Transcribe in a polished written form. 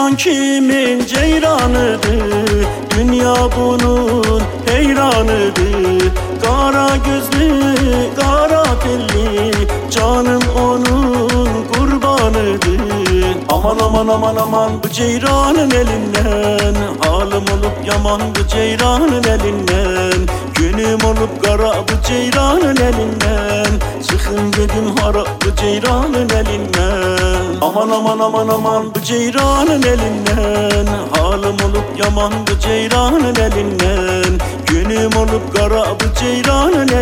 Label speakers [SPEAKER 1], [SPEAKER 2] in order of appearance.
[SPEAKER 1] Ceyran kimin ceyranıdır, dünya bunun heyranıdır. Kara gözlü, kara telli, canım onun kurbanıdır. Aman aman aman aman bu ceyranın elinden, halim olup yaman bu ceyranın elinden. Günüm olup kara bu ceyranın elinden, çıkın dedim hara bu ceyranın elinden. Aman aman aman aman bu ceyranın elinden, halim olup yaman bu ceyranın elinden. Günüm olup kara bu ceyranın elinden.